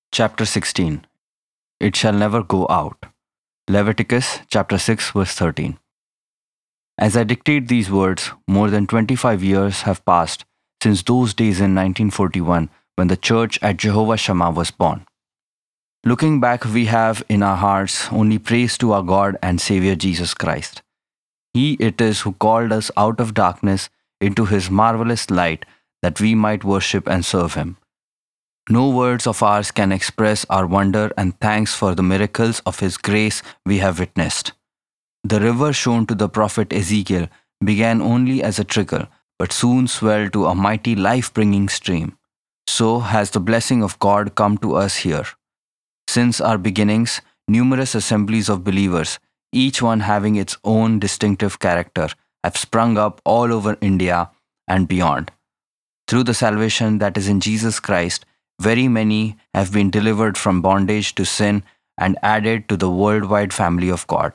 Chapter 16. It shall never go out. Leviticus chapter 6 verse 13. As I dictate these words, more than 25 years have passed since those days in 1941 when the church at Jehovah Shammah was born. Looking back, we have in our hearts only praise to our God and Savior Jesus Christ. He it is who called us out of darkness into His marvelous light that we might worship and serve Him. No words of ours can express our wonder and thanks for the miracles of His grace we have witnessed. The river shown to the prophet Ezekiel began only as a trickle, but soon swelled to a mighty life bringing stream. So has the blessing of God come to us here. Since our beginnings, numerous assemblies of believers, each one having its own distinctive character, have sprung up all over India and beyond. Through the salvation that is in Jesus Christ, very many have been delivered from bondage to sin and added to the worldwide family of God.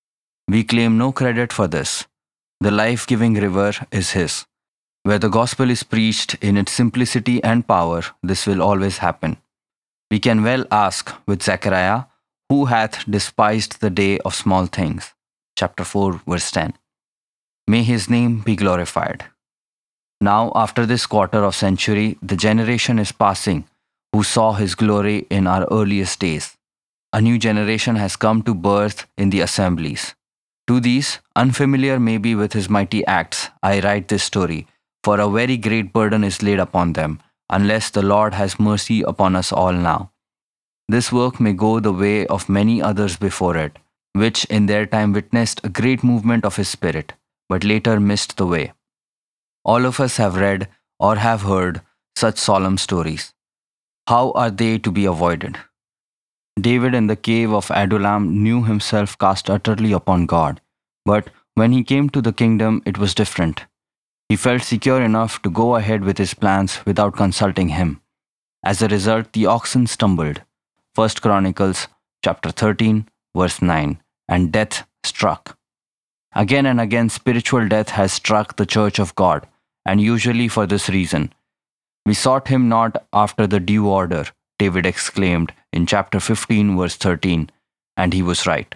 We claim no credit for this. The life giving river is His. Where the gospel is preached in its simplicity and power, this will always happen. We can well ask with Zechariah, who hath despised the day of small things? Chapter 4, verse 10. May His name be glorified. Now, after this quarter of century, the generation is passing who saw His glory in our earliest days. A new generation has come to birth in the assemblies. To these, unfamiliar maybe with His mighty acts, I write this story, for a very great burden is laid upon them, unless the Lord has mercy upon us all now. This work may go the way of many others before it, which in their time witnessed a great movement of His Spirit, but later missed the way. All of us have read or have heard such solemn stories. How are they to be avoided? David in the cave of Adullam knew himself cast utterly upon God, but when he came to the kingdom, it was different. He felt secure enough to go ahead with his plans without consulting Him. As a result, the oxen stumbled. 1 Chronicles chapter 13, verse 9, and death struck. Again and again, spiritual death has struck the church of God, and usually for this reason. We sought Him not after the due order, David exclaimed in chapter 15, verse 13, and he was right.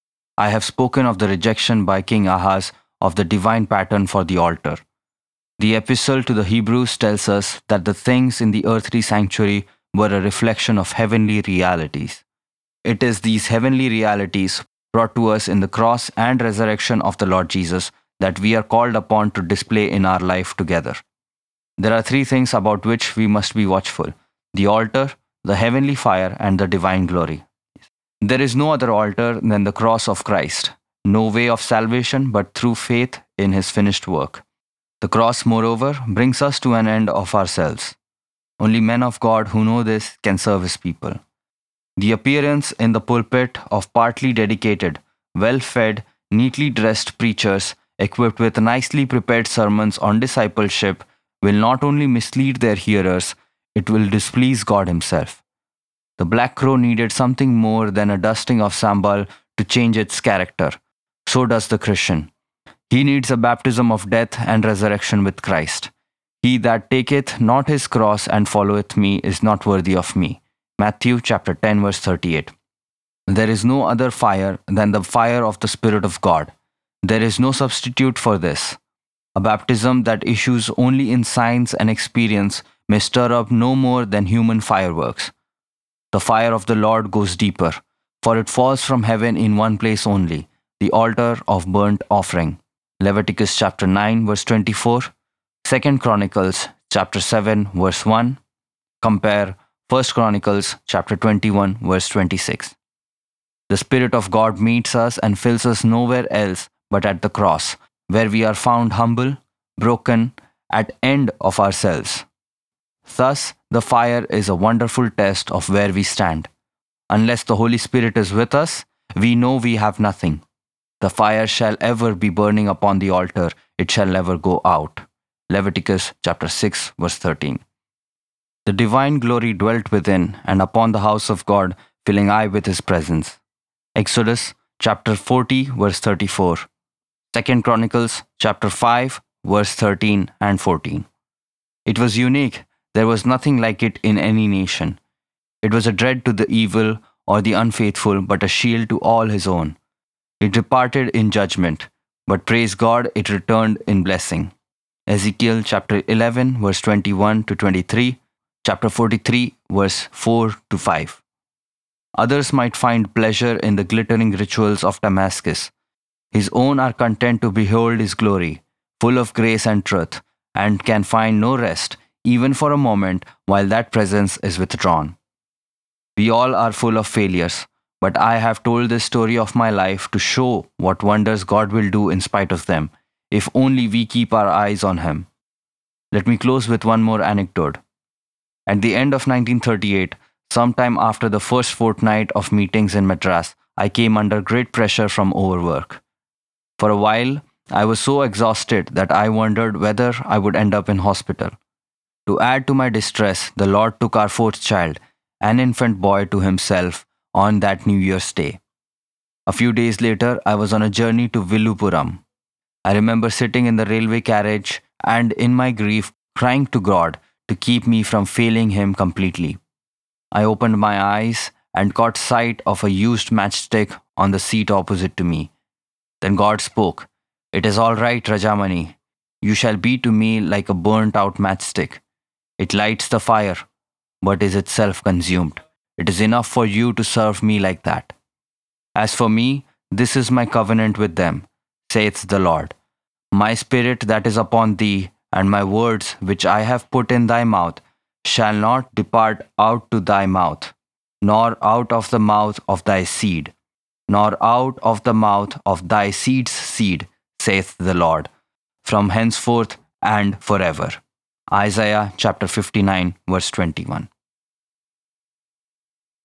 I have spoken of the rejection by King Ahaz of the divine pattern for the altar. The epistle to the Hebrews tells us that the things in the earthly sanctuary were a reflection of heavenly realities. It is these heavenly realities brought to us in the cross and resurrection of the Lord Jesus that we are called upon to display in our life together. There are three things about which we must be watchful: the altar, the heavenly fire, and the divine glory. There is no other altar than the cross of Christ, no way of salvation but through faith in His finished work. The cross, moreover, brings us to an end of ourselves. Only men of God who know this can serve His people. The appearance in the pulpit of partly dedicated, well-fed, neatly dressed preachers equipped with nicely prepared sermons on discipleship will not only mislead their hearers, it will displease God Himself. The black crow needed something more than a dusting of sambal to change its character. So does the Christian. He needs a baptism of death and resurrection with Christ. He that taketh not his cross and followeth me is not worthy of me. Matthew chapter 10, verse 38. There is no other fire than the fire of the Spirit of God. There is no substitute for this. A baptism that issues only in science and experience may stir up no more than human fireworks. The fire of the Lord goes deeper, for it falls from heaven in one place only, the altar of burnt offering. Leviticus chapter 9, verse 24, 2 Chronicles chapter 7, verse 1. Compare 1 Chronicles chapter 21, verse 26. The Spirit of God meets us and fills us nowhere else but at the cross, where we are found humble, broken, at end of ourselves. Thus, the fire is a wonderful test of where we stand. Unless the Holy Spirit is with us, we know we have nothing. The fire shall ever be burning upon the altar, it shall never go out. Leviticus chapter 6, verse 13. The divine glory dwelt within and upon the house of God, filling I with His presence. Exodus chapter 40, verse 34. 2 Chronicles chapter 5, verse 13 and 14. It was unique. There was nothing like it in any nation. It was a dread to the evil or the unfaithful, but a shield to all his own. It departed in judgment, but praise God, it returned in blessing. Ezekiel chapter 11, verse 21 to 23, chapter 43, verse 4 to 5. Others might find pleasure in the glittering rituals of Damascus. His own are content to behold his glory, full of grace and truth, and can find no rest, even for a moment, while that presence is withdrawn. We all are full of failures, but I have told this story of my life to show what wonders God will do in spite of them, if only we keep our eyes on Him. Let me close with one more anecdote. At the end of 1938, sometime after the first fortnight of meetings in Madras, I came under great pressure from overwork. For a while, I was so exhausted that I wondered whether I would end up in hospital. To add to my distress, the Lord took our fourth child, an infant boy, to Himself on that New Year's Day. A few days later, I was on a journey to Villupuram. I remember sitting in the railway carriage and, in my grief, crying to God to keep me from failing Him completely. I opened my eyes and caught sight of a used matchstick on the seat opposite to me. Then God spoke, "It is all right, Rajamani. You shall be to me like a burnt-out matchstick. It lights the fire, but is itself consumed. It is enough for you to serve me like that. As for me, this is my covenant with them, saith the Lord. My spirit that is upon thee, and my words which I have put in thy mouth, shall not depart out to thy mouth, nor out of the mouth of thy seed, nor out of the mouth of thy seed's seed, saith the Lord, from henceforth and forever." Isaiah chapter 59, verse 21.